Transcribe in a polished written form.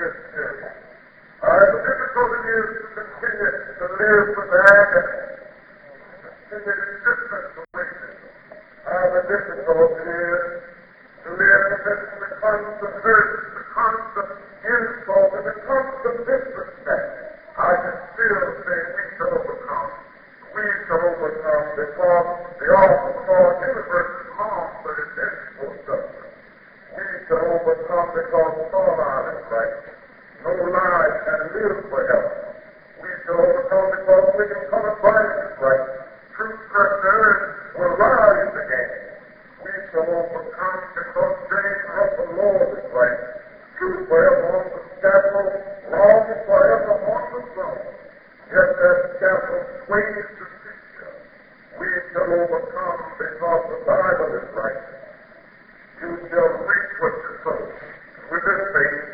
Christian. The difficulty is to continue to live with agony, continue resistance to witness. The difficulty is to live with the constant hurt, the constant insult, and the constant disrespect. I can still say we shall overcome. We shall overcome because the awful Lord universe is long, but it's empty for suffering. We shall overcome because all our is right. No lies can live forever. We shall overcome because we can come and find is right. Truth preserved will rise again. We shall overcome because James the Lord is right. Truth forever on the scaffold, wrong forever on the throne. Yet that scaffold sways to future. We shall overcome because the Bible is right. You shall reap what you sow. With this faith,